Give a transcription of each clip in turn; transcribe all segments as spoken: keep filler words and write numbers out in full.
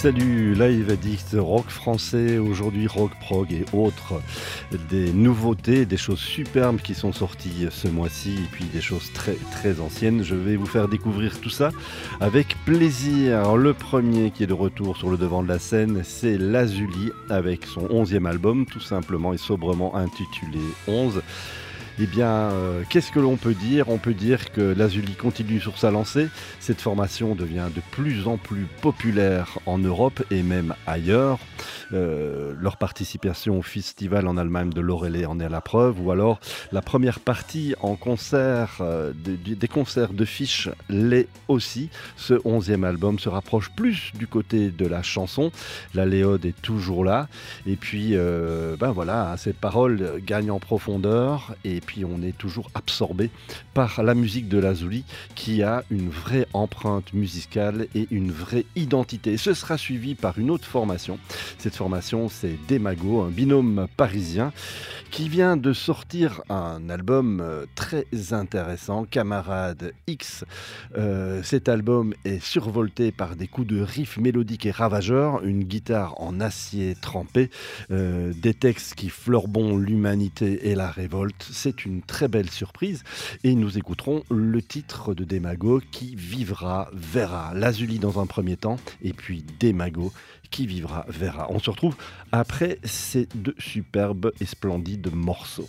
salut, Live Addict, rock français, aujourd'hui rock prog et autres, des nouveautés, des choses superbes qui sont sorties ce mois-ci et puis des choses très très anciennes. Je vais vous faire découvrir tout ça avec plaisir. Le premier qui est de retour sur le devant de la scène, c'est Lazuli avec son onzième album, tout simplement et sobrement intitulé onze. Eh bien, euh, qu'est-ce que l'on peut dire ? On peut dire que Lazuli continue sur sa lancée. Cette formation devient de plus en plus populaire en Europe et même ailleurs. Euh, leur participation au festival en Allemagne de Loreley en est la preuve. Ou alors, la première partie en concert, euh, de, de, des concerts de Fish l'est aussi. Ce onzième album se rapproche plus du côté de la chanson. La Léode est toujours là. Et puis, euh, ben voilà, ces paroles gagnent en profondeur et Et puis on est toujours absorbé par la musique de Lazuli qui a une vraie empreinte musicale et une vraie identité. Ce sera suivi par une autre formation. Cette formation, c'est Demago, un binôme parisien qui vient de sortir un album très intéressant, Camarade X. Euh, cet album est survolté par des coups de riff mélodiques et ravageurs, une guitare en acier trempé, euh, des textes qui fleurbont l'humanité et la révolte. C'est une très belle surprise et nous écouterons le titre de Demago qui vivra, verra. Lazuli dans un premier temps et puis Demago qui vivra, verra. On se retrouve après ces deux superbes et splendides morceaux.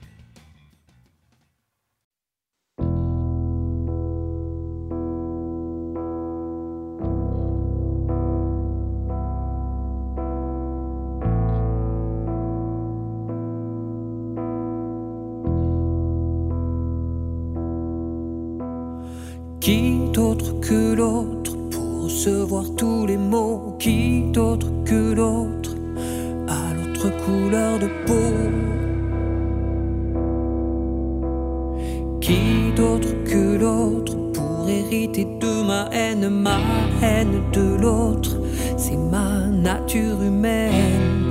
Qui d'autre que l'autre pour recevoir tous les mots? Qui d'autre que l'autre à l'autre couleur de peau? Qui d'autre que l'autre pour hériter de ma haine? Ma haine de l'autre, c'est ma nature humaine.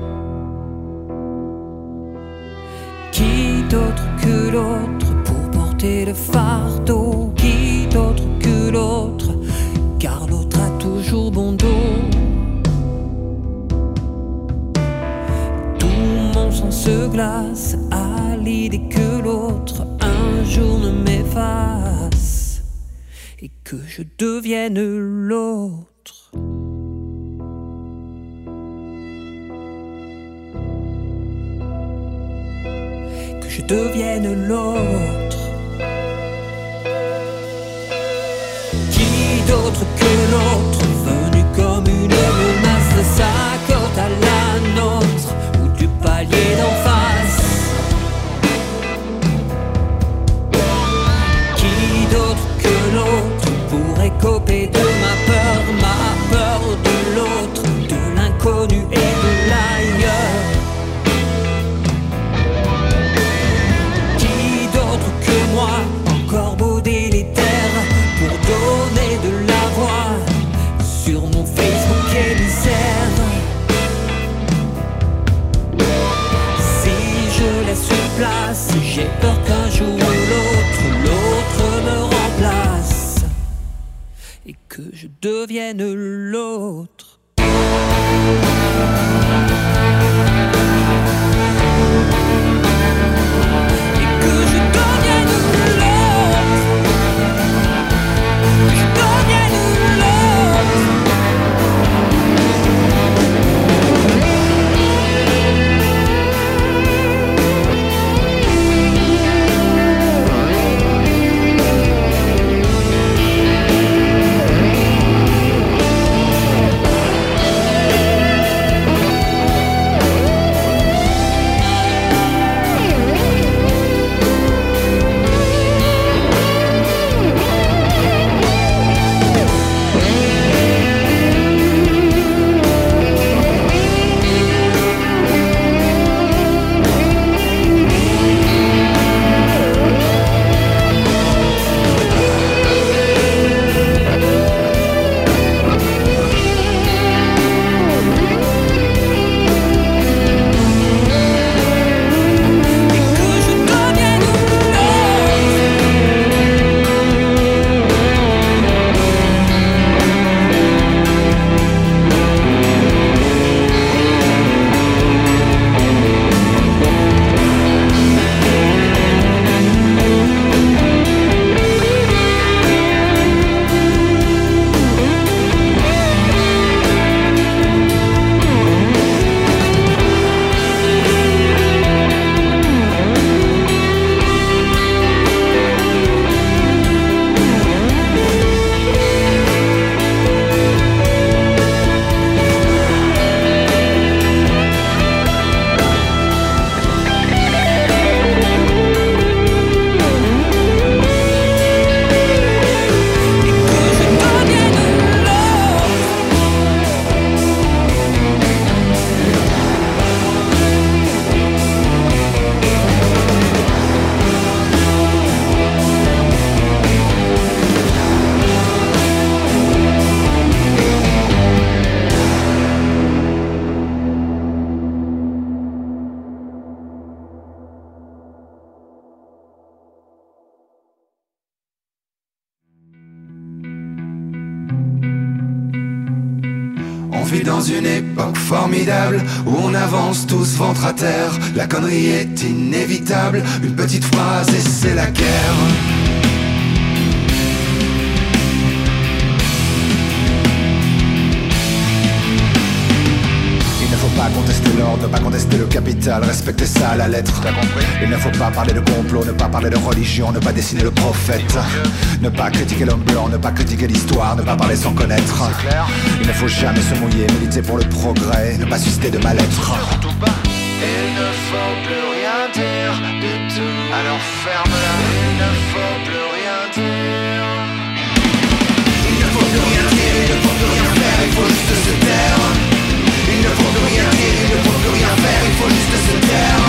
Qui d'autre que l'autre pour porter le fardeau? Qui d'autre que l'autre, car l'autre a toujours bon dos. Tout mon sang se glace à l'idée que l'autre un jour ne m'efface et que je devienne l'autre. Que je devienne l'autre. Qui d'autre que l'autre, venu comme une menace de sa côte à la nôtre ou du palier d'en face? Qui d'autre que l'autre pourrait coper de ma peur, ma peur de l'autre, de l'inconnu et de l'ailleurs? Qui d'autre que moi, encore beau délétère, pour donner de la voix sur mon Facebook émissaire? Si je laisse une place, j'ai peur qu'un jour ou l'autre, l'autre me remplace et que je devienne l'autre. dans une époque formidable où on avance tous ventre à terre. La connerie est inévitable, une petite phrase et c'est la guerre. Ne pas contester l'ordre, ne pas contester le capital, respecter ça à la lettre. T'as compris ? Il ne faut pas parler de complot, ne pas parler de religion, ne pas dessiner le prophète. Ne pas critiquer l'homme blanc, ne pas critiquer l'histoire, ne pas parler sans connaître. C'est clair ? Il ne faut jamais se mouiller, militer pour le progrès, ne pas susciter de mal-être. Surtout pas. Il ne faut plus rien dire du tout, alors ferme-la. Il ne faut plus rien dire. Il ne faut plus rien dire, il ne faut plus rien faire, il faut juste se taire. Il ne faut plus rien dire, il ne faut plus rien faire, il faut juste se taire.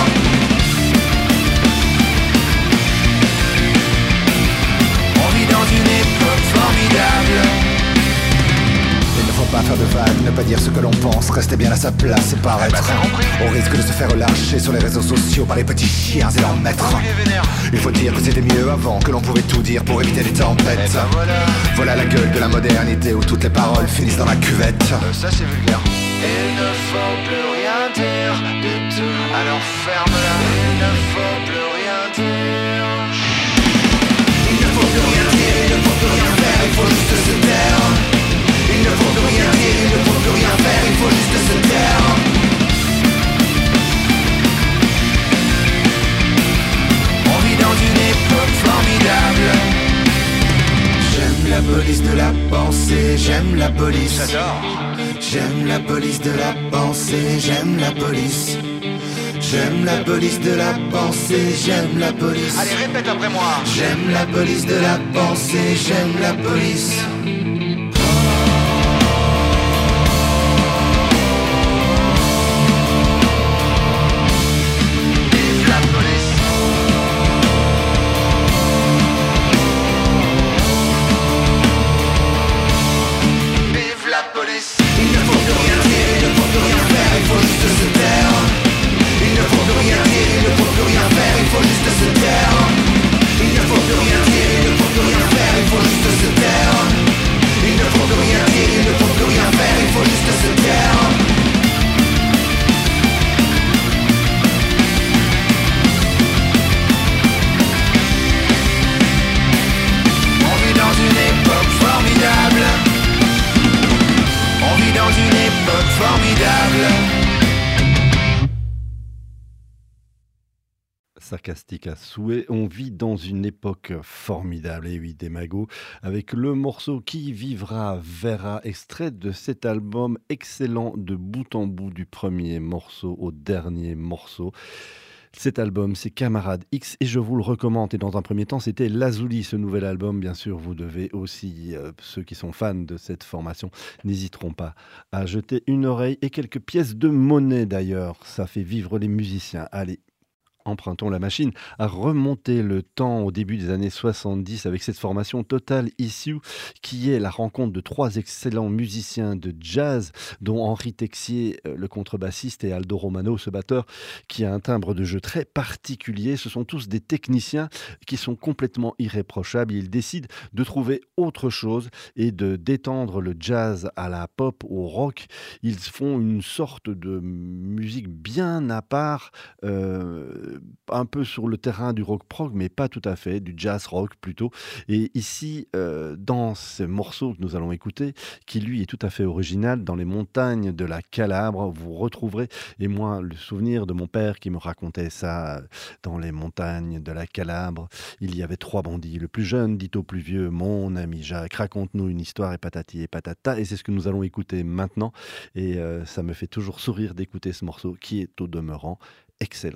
On vit dans une époque formidable. Il ne faut pas faire de vagues, ne pas dire ce que l'on pense, rester bien à sa place et paraître. Au risque de se faire lâcher sur les réseaux sociaux par les petits chiens et leurs maîtres. Il faut dire que c'était mieux avant, que l'on pouvait tout dire pour éviter les tempêtes. Voilà la gueule de la modernité où toutes les paroles finissent dans la cuvette. Ça c'est vulgaire. Il ne faut plus rien dire du tout, alors ferme-la. Il ne faut plus rien dire. Il ne faut plus rien dire, il ne faut plus rien faire, il faut juste se taire. Il ne faut plus rien dire, il ne faut plus rien faire, il faut juste se taire. On vit dans une époque formidable. J'aime la police de la pensée, j'aime la police. J'adore. J'aime la police de la pensée, j'aime la police. J'aime la police de la pensée, j'aime la police. Allez, répète après moi. J'aime la police de la pensée, j'aime la police. Vive la police. Vive la police. Il ne faut plus rien dire, il ne faut plus rien faire, il faut juste se taire. Il ne faut plus rien dire, il ne faut plus rien faire, il faut juste se taire. Il ne faut plus rien dire, il ne faut plus rien faire, il faut juste se taire. Il ne faut plus rien dire, il ne faut plus rien faire, il faut juste se taire. On vit dans une époque formidable. On vit dans une époque formidable. Sarcastique à souhait, on vit dans une époque formidable, et oui, des magots, avec le morceau Qui vivra verra, extrait de cet album excellent de bout en bout, du premier morceau au dernier morceau. Cet album, c'est Camarade X, et je vous le recommande. Et dans un premier temps, c'était Lazuli, ce nouvel album. Bien sûr, vous devez aussi, euh, ceux qui sont fans de cette formation, n'hésiteront pas à jeter une oreille et quelques pièces de monnaie d'ailleurs. Ça fait vivre les musiciens. Allez, empruntons la machine à remonter le temps au début des années soixante-dix avec cette formation Total Issue qui est la rencontre de trois excellents musiciens de jazz dont Henri Texier, le contrebassiste, et Aldo Romano, ce batteur qui a un timbre de jeu très particulier. Ce sont tous des techniciens qui sont complètement irréprochables. Ils décident de trouver autre chose et de d'étendre le jazz à la pop, au rock. Ils font une sorte de musique bien à part, euh, un peu sur le terrain du rock prog, mais pas tout à fait, du jazz rock plutôt. Et ici, euh, dans ce morceau que nous allons écouter, qui lui est tout à fait original, dans les montagnes de la Calabre, vous retrouverez, et moi, le souvenir de mon père qui me racontait ça, dans les montagnes de la Calabre, il y avait trois bandits. Le plus jeune dit au plus vieux, mon ami Jacques, raconte-nous une histoire, et patati et patata. Et c'est ce que nous allons écouter maintenant. Et euh, ça me fait toujours sourire d'écouter ce morceau qui est au demeurant excellent.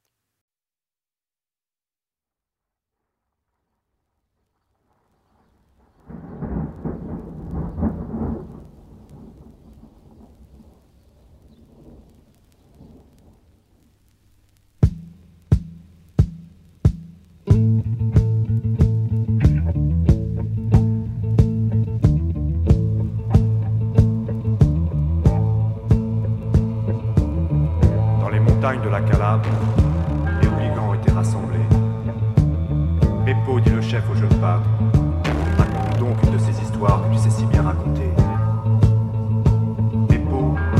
De la Calabre, les hooligans étaient rassemblés. Beppo, dit le chef au jeune pâtre, raconte donc une de ces histoires que tu sais si bien raconter. Beppo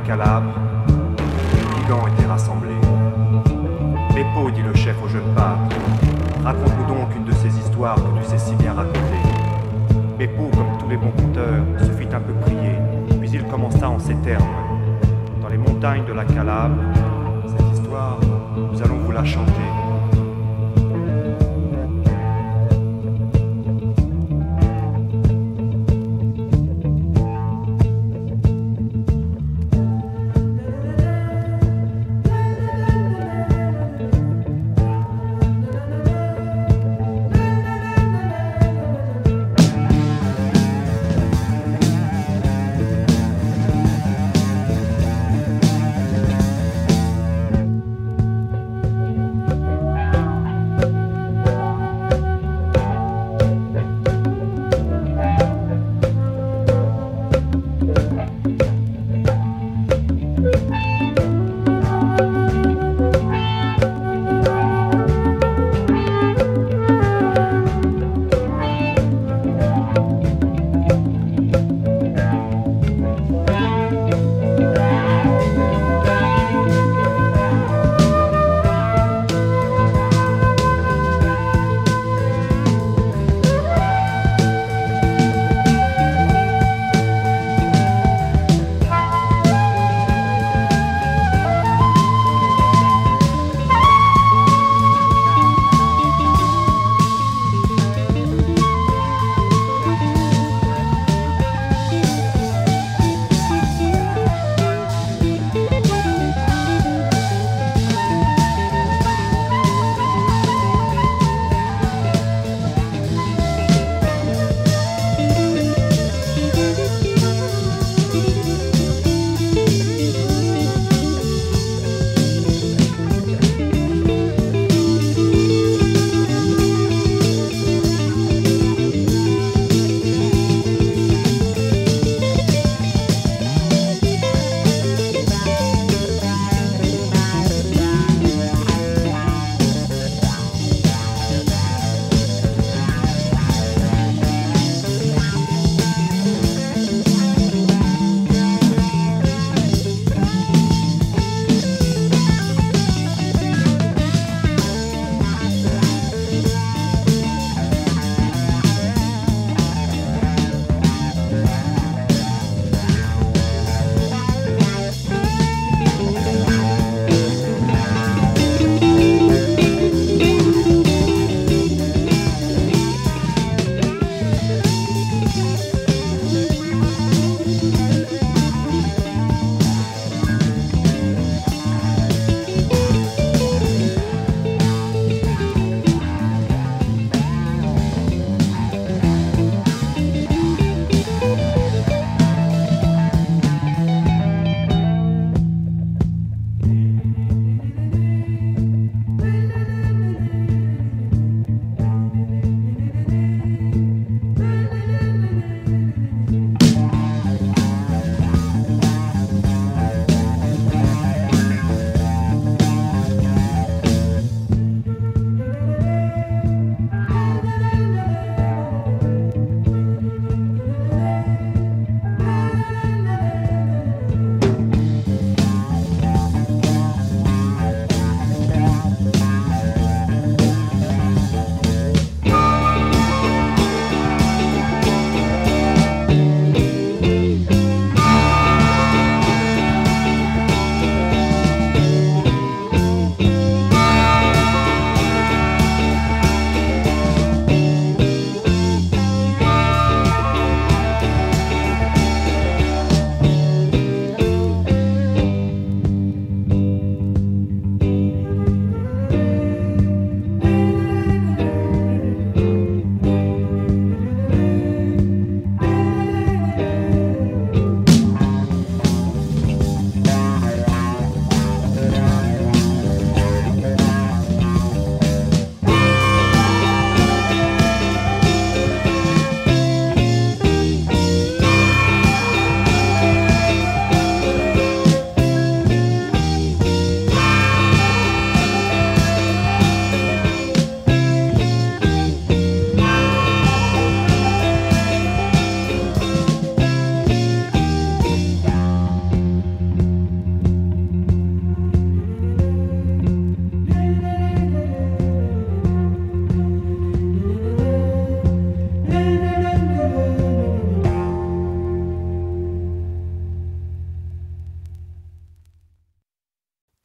Calabre, les brigands étaient rassemblés. Beppo, dit le chef au jeune pape, raconte-nous donc une de ces histoires que tu sais si bien raconter. Beppo, comme tous les bons conteurs, se fit un peu prier, puis il commença en ces termes. Dans les montagnes de la Calabre, cette histoire, nous allons vous la chanter.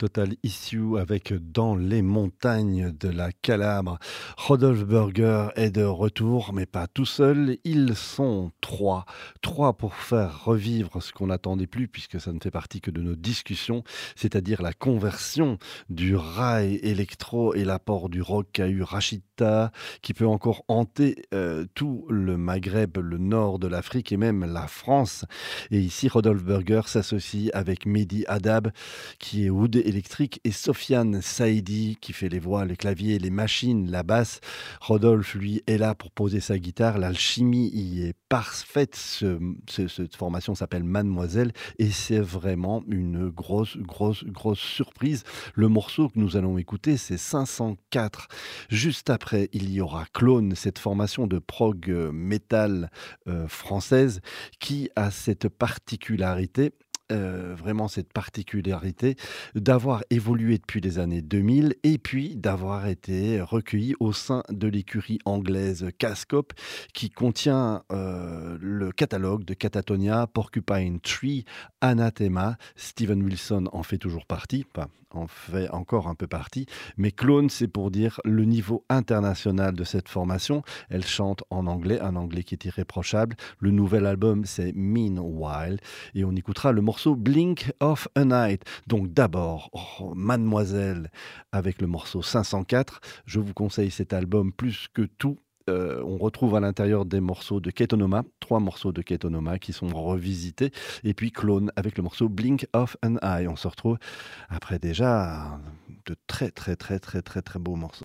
Total Issue avec Dans les montagnes de la Calabre. Rodolphe Burger est de retour, mais pas tout seul. Ils sont trois. Trois pour faire revivre ce qu'on n'attendait plus, puisque ça ne fait partie que de nos discussions, c'est-à-dire la conversion du rail électro et l'apport du rock qu'a eu Rachida, qui peut encore hanter euh, tout le Maghreb, le nord de l'Afrique et même la France. Et ici, Rodolphe Burger s'associe avec Mehdi Haddad, qui est oud électrique, et Sofiane Saïdi, qui fait les voix, les claviers, les machines, la basse. Rodolphe, lui, est là pour poser sa guitare. L'alchimie y est parfaite. Ce, ce, cette formation s'appelle Mademoiselle, et c'est vraiment une grosse, grosse, grosse surprise. Le morceau que nous allons écouter, c'est cinq cent quatre. Juste après, il y aura Clone, cette formation de prog metal euh, française, qui a cette particularité, Euh, vraiment cette particularité d'avoir évolué depuis les années deux mille et puis d'avoir été recueilli au sein de l'écurie anglaise Cascope, qui contient euh, le catalogue de Catatonia, Porcupine Tree, Anathema. Steven Wilson en fait toujours partie, enfin, en fait encore un peu partie, mais Clone, c'est pour dire le niveau international de cette formation. Elle chante en anglais, un anglais qui est irréprochable. Le nouvel album, c'est Meanwhile, et on écoutera le morceau Blink of a Night. Donc d'abord, oh, Mademoiselle avec le morceau cinq cent quatre. Je vous conseille cet album plus que tout. Euh, on retrouve à l'intérieur des morceaux de Ketonoma, trois morceaux de Ketonoma qui sont revisités, et puis Clone avec le morceau Blink of an Eye. On se retrouve après déjà de très très très très très très beaux morceaux.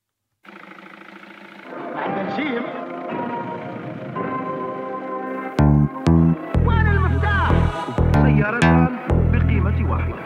سيارتان بقيمة واحدة.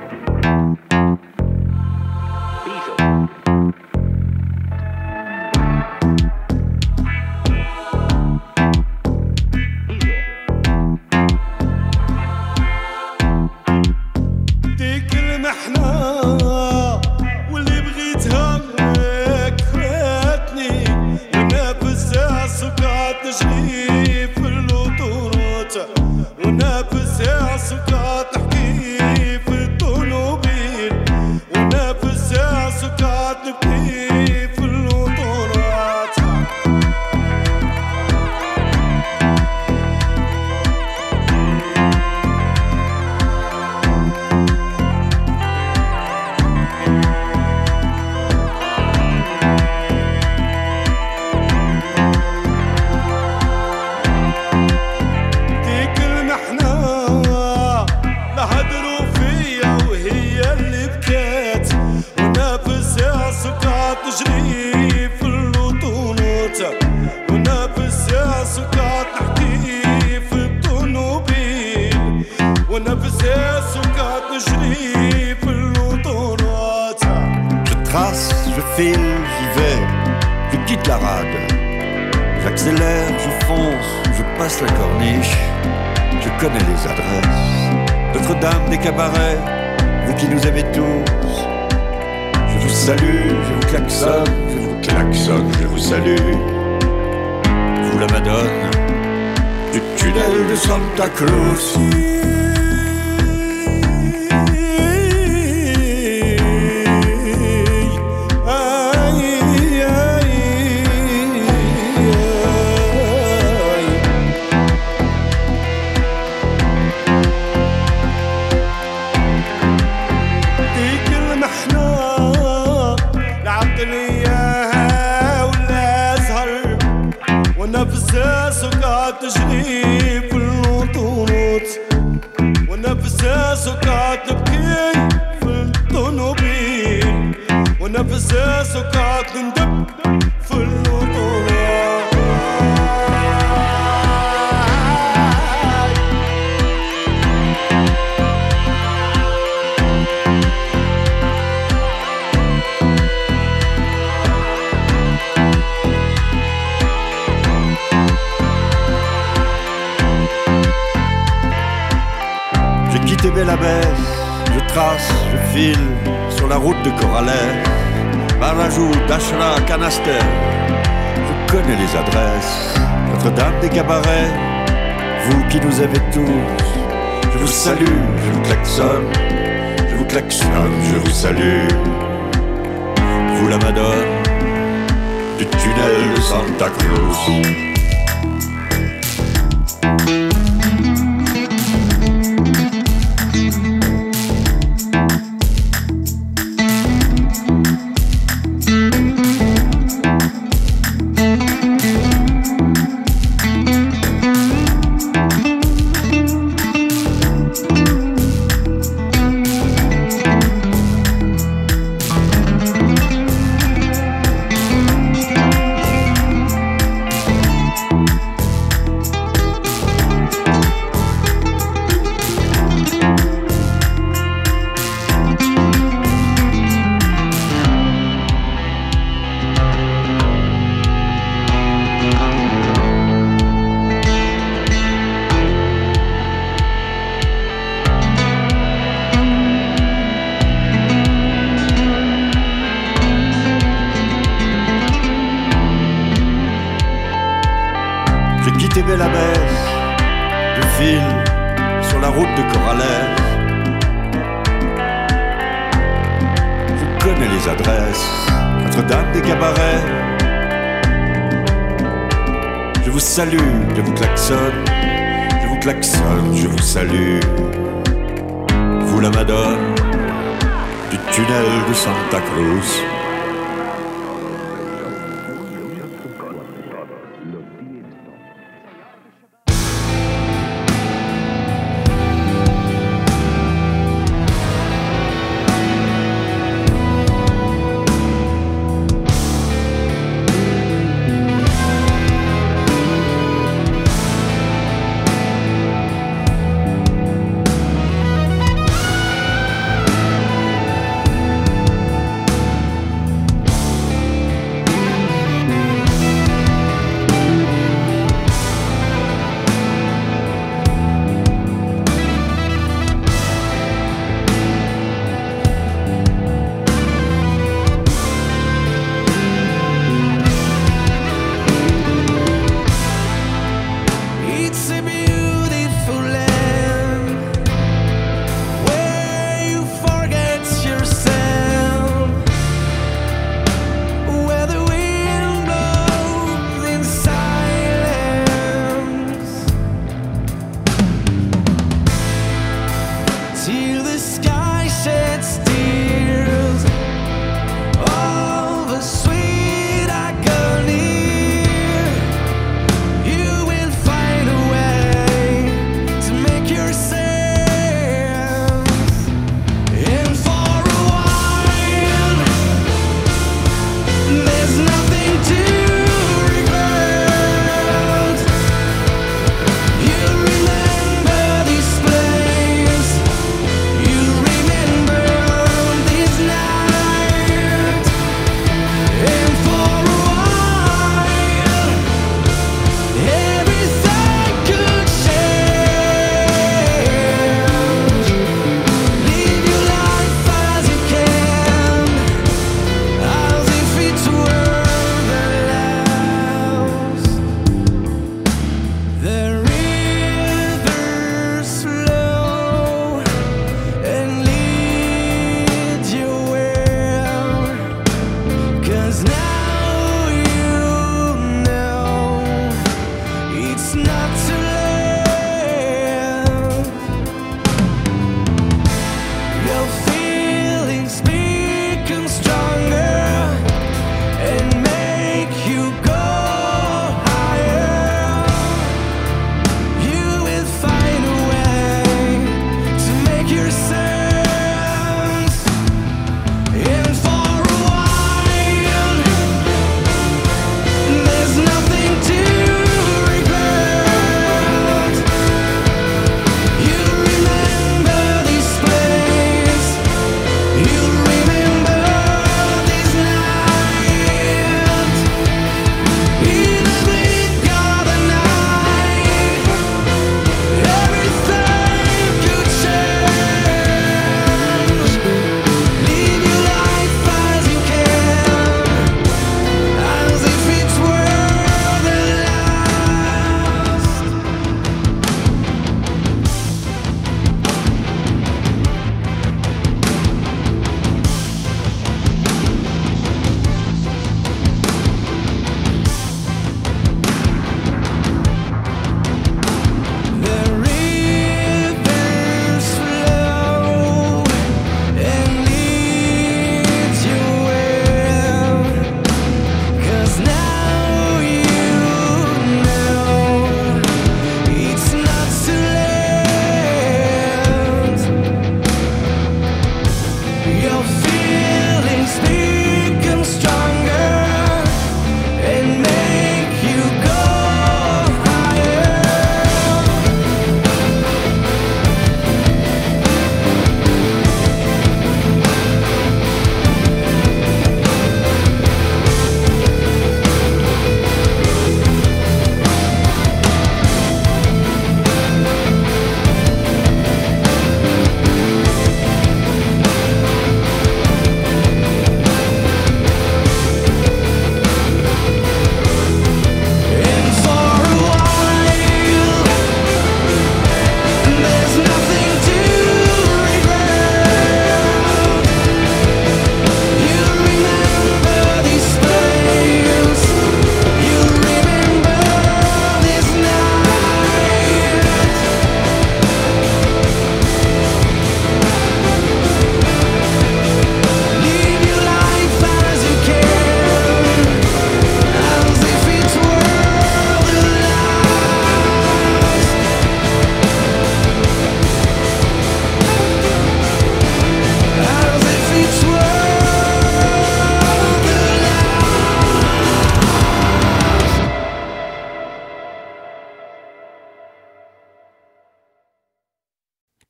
ديك المحنة واللي بغيتها منك فاتني، وانا بالساعة سكات نجري في اللوطورات، وانا بالساعة سكات نحكي في الطنوبيل، وانا بالساعة سكات نبكي في اللوطورات. ديك المحنة لهدروا فيا وهي اللي بكات، وانا بالساعة سكات نجري في اللوطونات، وانا بالساعة سكات نحكي في الطنوبيل، وانا بالساعة سكات نجري في اللوطونات. Je trace, je file, j'y vais, je quitte la rade. J'accélère, je fonce, je passe la corniche, je connais les adresses. Notre-Dame des cabarets, vous qui nous aimez tous, je vous salue, je vous klaxonne, je vous klaxonne, je vous salue. Vous la Madone du tunnel de Santa Cruz. ديك المحنة لعبت لي اياها ولا زهر، وانا بالساعة سكات تجري في اللوطونات، وانا بالساعة سكات نبكي في الطنوبيل، وانا بالساعة سكات ندب في اللوطونات. J'ai quitté Belle-Abbesse, je trace, je file sur la route de Corrales, Barajou, Dachra, Canaster. Je connais les adresses, Notre-Dame des cabarets, vous qui nous aimez tous. Je vous salue, je vous klaxonne, je je vous klaxonne, je vous salue. Vous la Madone du tunnel de Santa Cruz. Bellamès, je file sur la route de Corrales. Je connais les adresses, Notre-Dame des cabarets. Je vous salue, je vous klaxonne, je vous klaxonne, je vous salue. Vous la Madone du tunnel de Santa Cruz.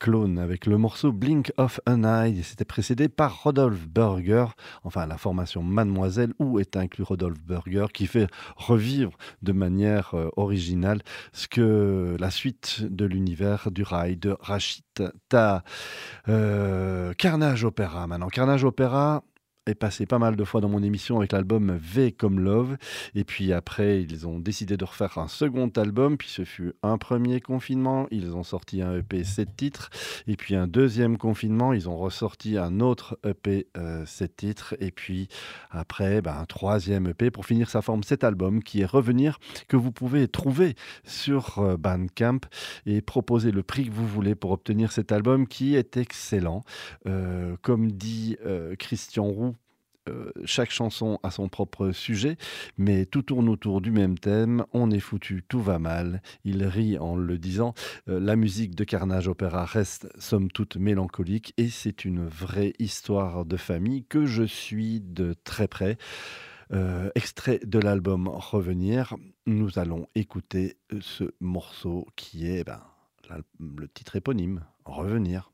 Clone avec le morceau Blink of an Eye. C'était précédé par Rodolphe Burger, enfin la formation Mademoiselle, où est inclus Rodolphe Burger, qui fait revivre de manière euh, originale ce que la suite de l'univers du rail de Rachid Taha. Euh, Carnage Opera maintenant. Carnage Opera est passé pas mal de fois dans mon émission avec l'album V comme Love, et puis après ils ont décidé de refaire un second album, puis ce fut un premier confinement, ils ont sorti un E P sept titres, et puis un deuxième confinement, ils ont ressorti un autre E P euh, sept titres, et puis après ben, un troisième E P pour finir sa forme, cet album qui est Revenir, que vous pouvez trouver sur euh, Bandcamp et proposer le prix que vous voulez pour obtenir cet album qui est excellent. Euh, comme dit euh, Christian Roux, Euh, chaque chanson a son propre sujet, mais tout tourne autour du même thème. On est foutu, tout va mal. Il rit en le disant. Euh, la musique de Carnage Opera reste somme toute mélancolique et c'est une vraie histoire de famille que je suis de très près. Euh, extrait de l'album Revenir, nous allons écouter ce morceau qui est ben, le titre éponyme, Revenir.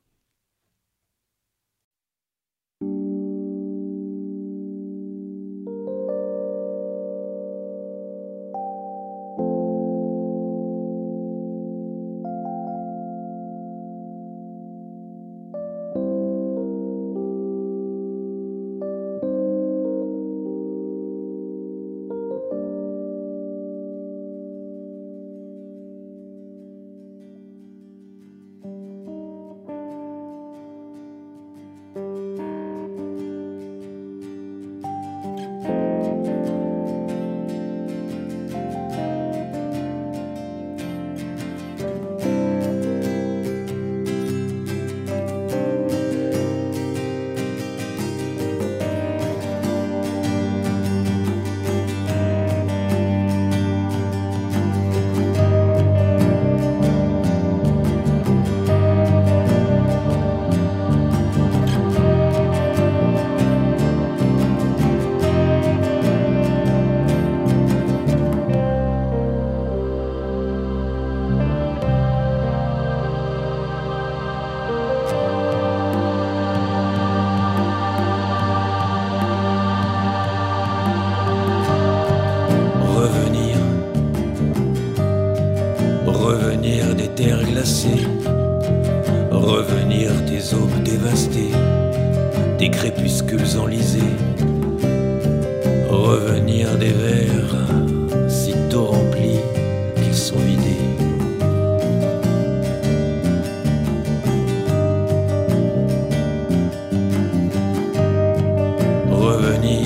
Revenir des aubes dévastées, des crépuscules enlisés, revenir des verres sitôt remplis qu'ils sont vidés. Revenir,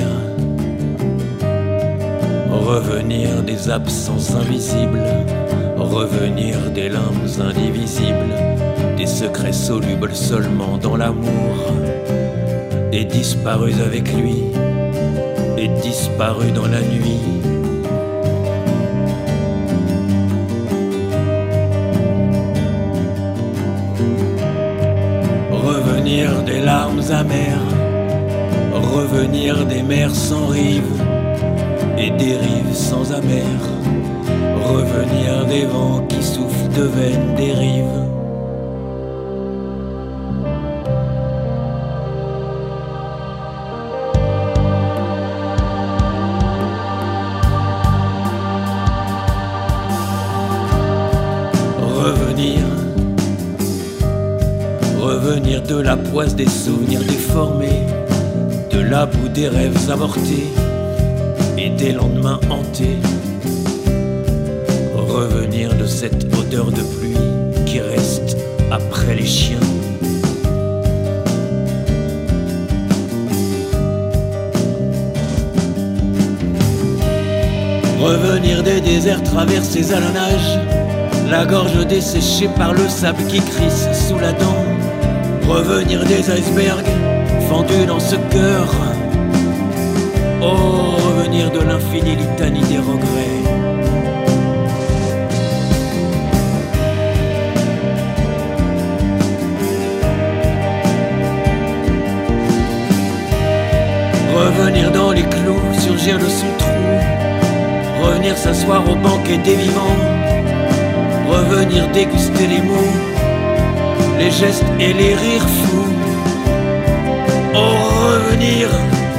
revenir des absences invisibles, revenir des limbes indivisibles, des secrets solubles seulement dans l'amour, et disparus avec lui, et disparus dans la nuit. Revenir des larmes amères, revenir des mers sans rive, et des rives sans amers, revenir des vents qui soufflent de vaines dérives. Revenir, revenir de la poisse des souvenirs déformés, de la boue des rêves avortés et des lendemains hantés. Revenir de cette odeur de pluie qui reste après les chiens. Revenir des déserts traversés à la nage, la gorge desséchée par le sable qui crisse sous la dent. Revenir des icebergs fendus dans ce cœur. Oh, revenir de l'infinie litanie des regrets. Revenir dans les clous, surgir de son trou. Revenir s'asseoir au banquet des vivants. Revenir déguster les mots les gestes et les rires fous. Oh, revenir.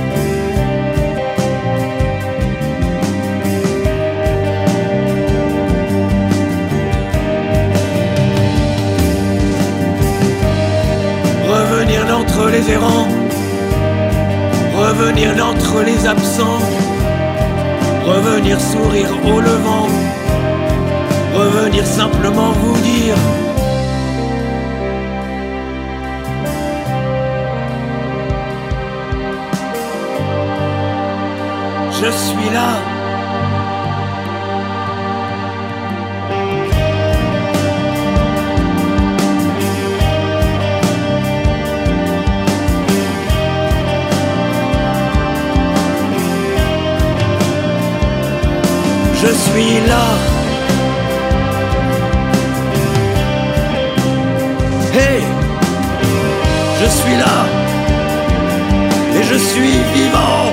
Revenir d'entre les errants, revenir d'entre les absents, revenir sourire au levant, revenir simplement vous dire: je suis là. Je suis là. Hey, je suis là. Et je suis vivant.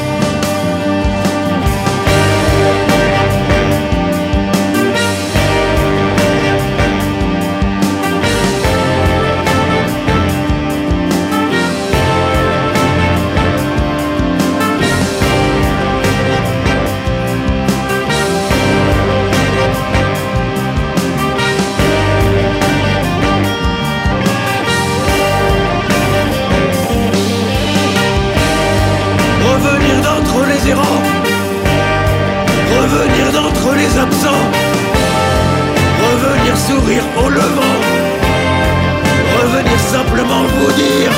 Revenir d'entre les absents, revenir sourire au levant, revenir simplement vous dire: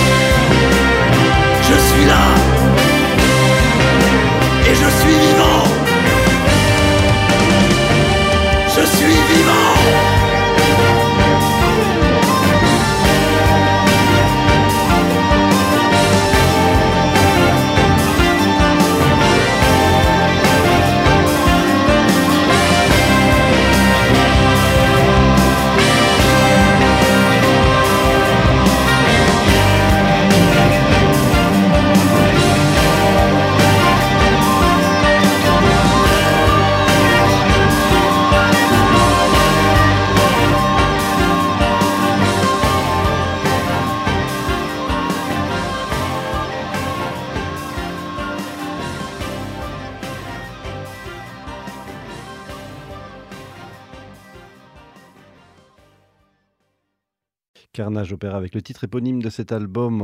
je suis là et je suis vivant. Je suis vivant. Carnage Opéra avec le titre éponyme de cet album,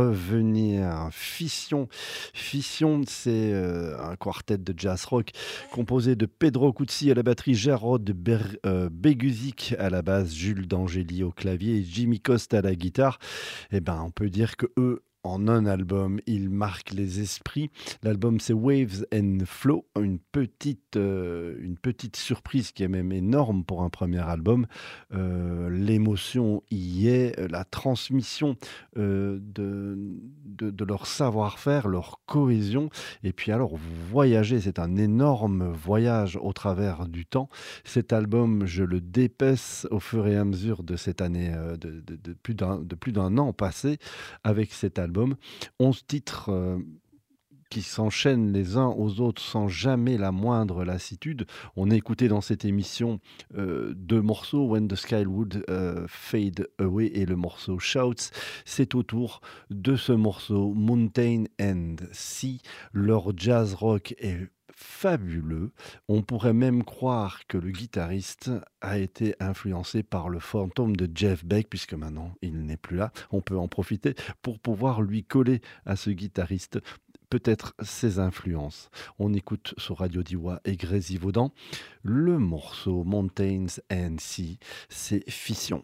Revenir. Fission, Fission, c'est euh, un quartet de jazz rock composé de Pedro Cuzzi à la batterie, Jarrod Ber- euh, Beguzic à la basse, Jules D'Angeli au clavier et Jimmy Costa à la guitare. Eh ben, on peut dire que eux, en un album, ils marquent les esprits. L'album, c'est Waves and Flow, une petite, euh, une petite surprise qui est même énorme pour un premier album. Euh, l'émotion y est, la transmission euh, de, de, de leur savoir-faire, leur cohésion. Et puis alors, voyager, c'est un énorme voyage au travers du temps. Cet album, je le dépaisse au fur et à mesure de cette année, euh, de, de, de, plus d'un, de plus d'un an passé avec cet album. onze titres euh, qui s'enchaînent les uns aux autres sans jamais la moindre lassitude. On a écouté dans cette émission euh, deux morceaux, When the Sky Would euh, Fade Away et le morceau Shouts. C'est au tour de ce morceau Mountain and Sea. Leur jazz rock est fabuleux. On pourrait même croire que le guitariste a été influencé par le fantôme de Jeff Beck, puisque maintenant il n'est plus là. On peut en profiter pour pouvoir lui coller à ce guitariste peut-être ses influences. On écoute sur Radio Diwa et Grésivaudan le morceau Mountains and Sea, c'est Fission.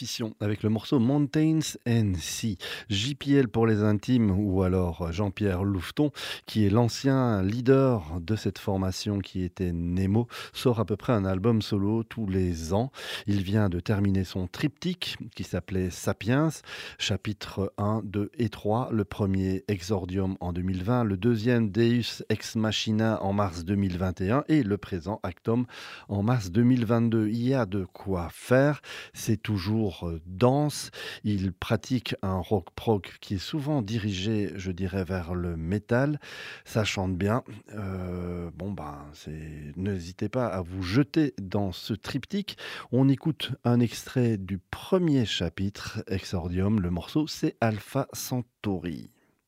Fission avec le morceau Mountains and Sea. J P L pour les intimes ou alors Jean-Pierre Louveton qui est l'ancien leader de cette formation qui était Nemo sort à peu près un album solo tous les ans. Il vient de terminer son triptyque qui s'appelait Sapiens, chapitres un, deux et trois. Le premier Exordium en deux mille vingt, le deuxième Deus Ex Machina en mars deux mille vingt et un et le présent Actum en mars deux mille vingt-deux. Il y a de quoi faire, c'est toujours dense. Il pratique un rock prog qui est souvent dirigé, je dirais, vers le métal. Ça chante bien. Euh, bon ben, c'est... n'hésitez pas à vous jeter dans ce triptyque. On écoute un extrait du premier chapitre, Exordium. Le morceau, c'est Alpha Centauri.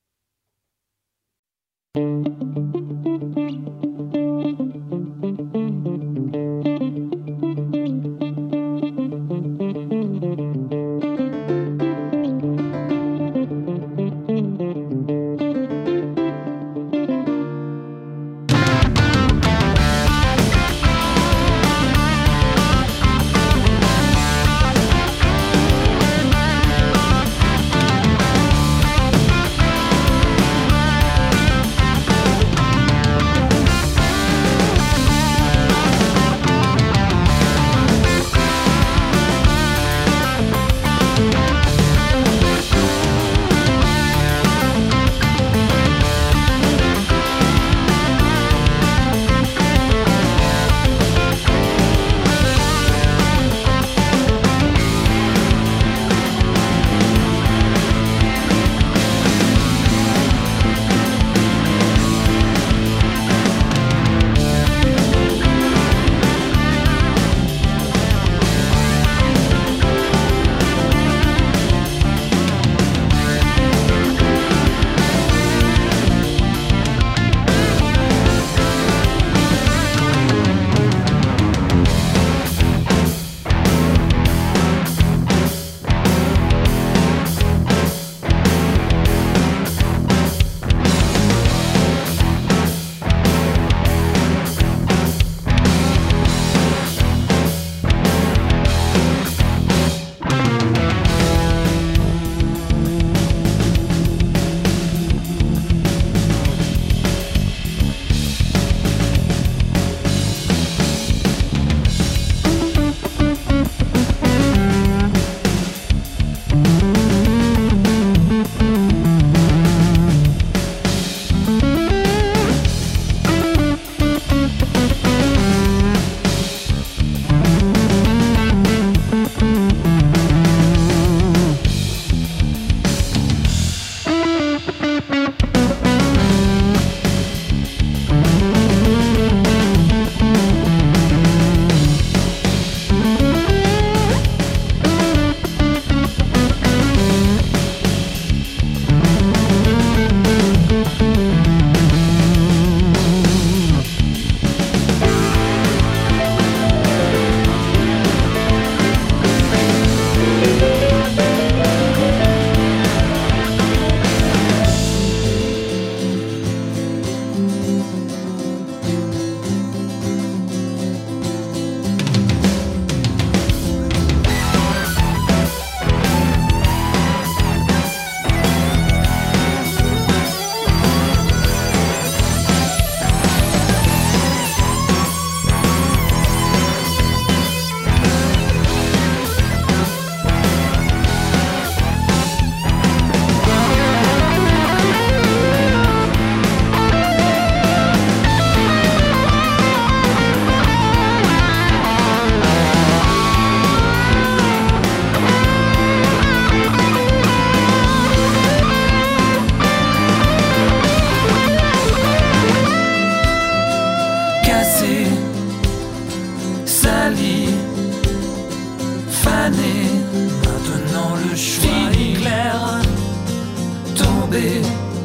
tombé,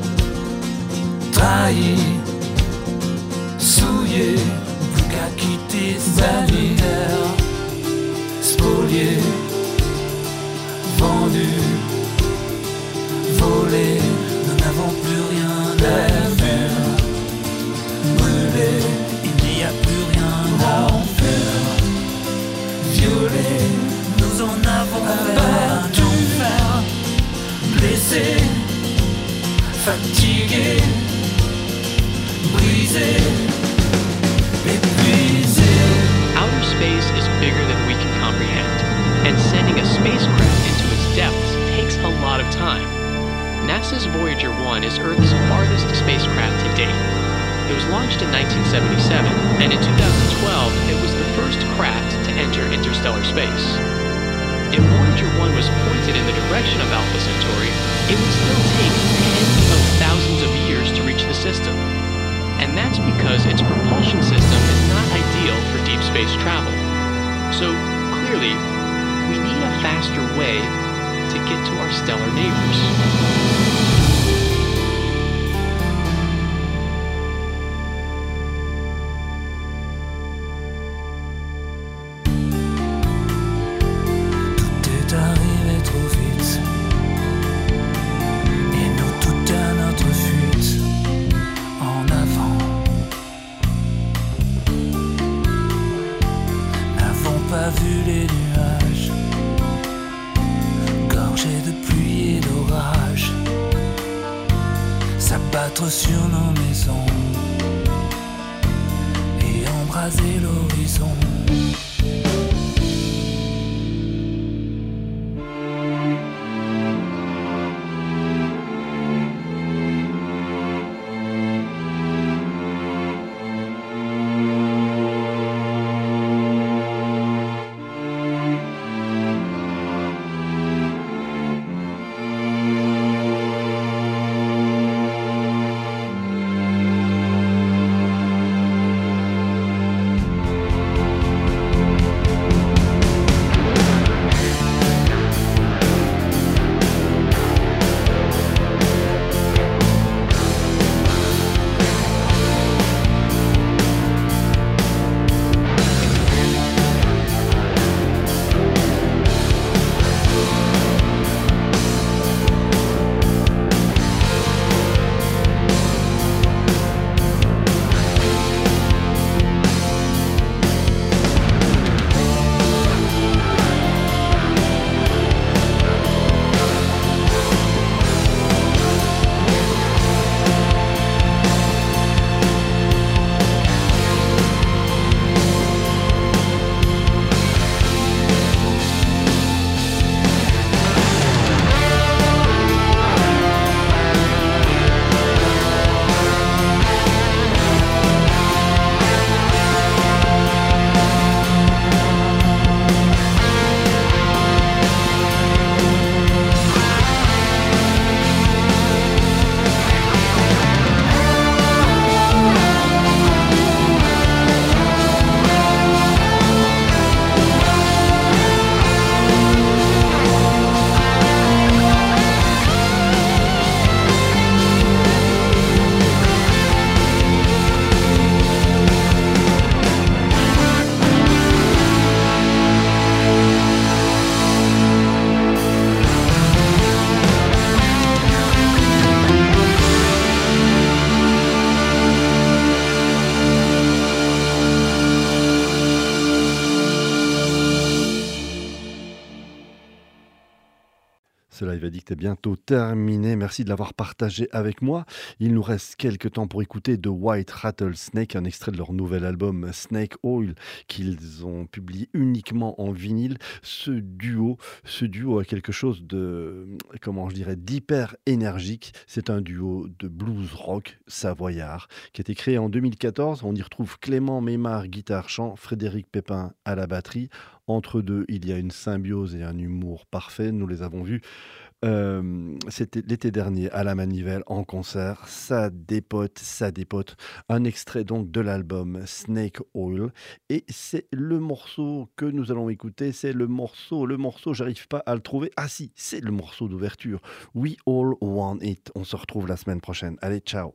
trahi, souillé, plus qu'à quitter sa terre, spolié, vendu, volé, nous n'avons plus rien à faire, brûlé, il n'y a plus rien à en faire, violé, nous en avons fait. fatigué, brisé, épuisé. Outer space is bigger than we can comprehend, and sending a spacecraft into its depths takes a lot of time. NASA's Voyager one is Earth's farthest spacecraft to date. It was launched in nineteen seventy-seven, and in two thousand twelve, it was the first craft to enter interstellar space. If Voyager one was pointed in the direction of Alpha Centauri, it would still take tens of thousands of years to reach the system. And that's because its propulsion system is not ideal for deep space travel. So, clearly, we need a faster way to get to our stellar neighbors. Sur nos maisons et embraser l'horizon. Ce live addict est bientôt terminé. Merci de l'avoir partagé avec moi. Il nous reste quelques temps pour écouter The White Rattlesnake, un extrait de leur nouvel album Snake Oil qu'ils ont publié uniquement en vinyle. Ce duo, ce duo a quelque chose de, comment je dirais, d'hyper énergique. C'est un duo de blues rock savoyard qui a été créé en deux mille quatorze. On y retrouve Clément Mémard, guitare-chant, Frédéric Pépin à la batterie. Entre deux, il y a une symbiose et un humour parfait. Nous les avons vus euh, c'était l'été dernier à la Manivelle en concert. Ça dépote, ça dépote. Un extrait donc de l'album Snake Oil. Et c'est le morceau que nous allons écouter. C'est le morceau, le morceau, j'arrive pas à le trouver. Ah si, c'est le morceau d'ouverture. We All Want It. On se retrouve la semaine prochaine. Allez, ciao.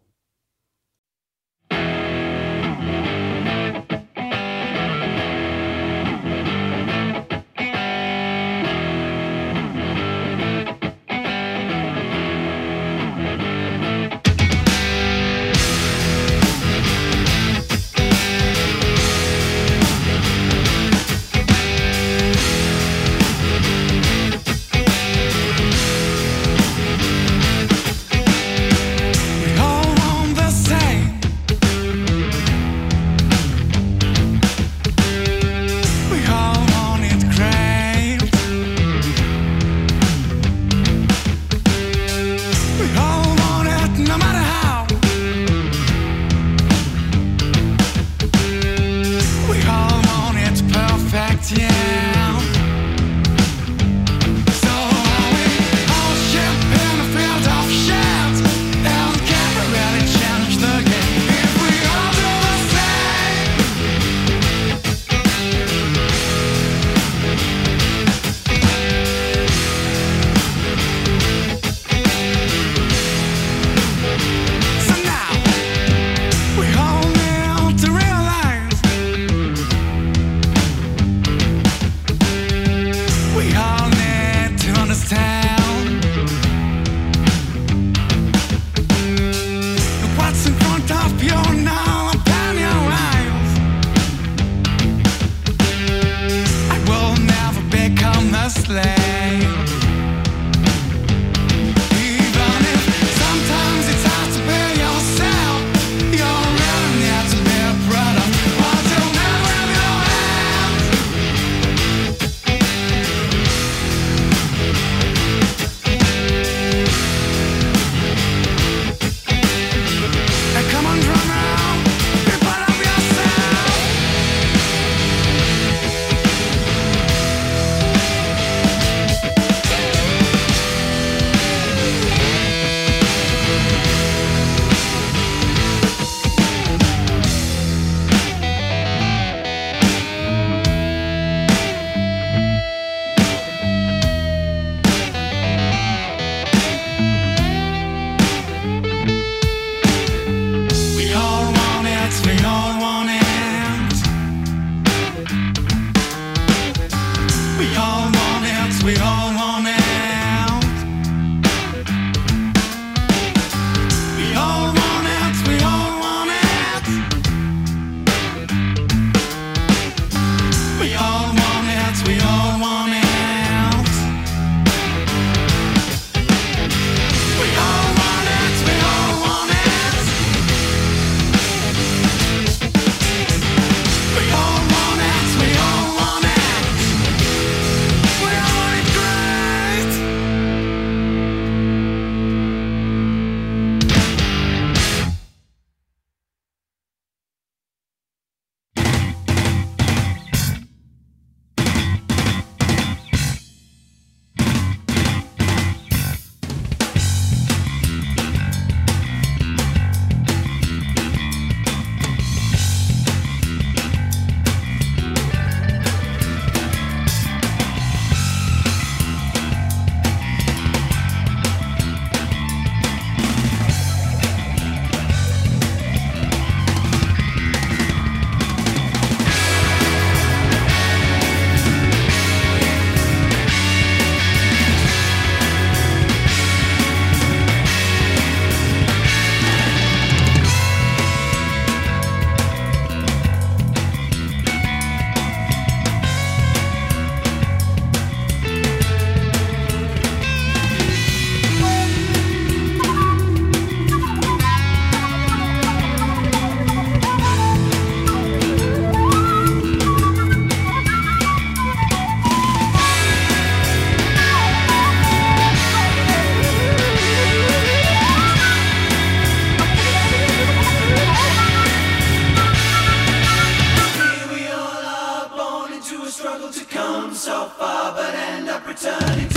struggle to come so far, but end up returning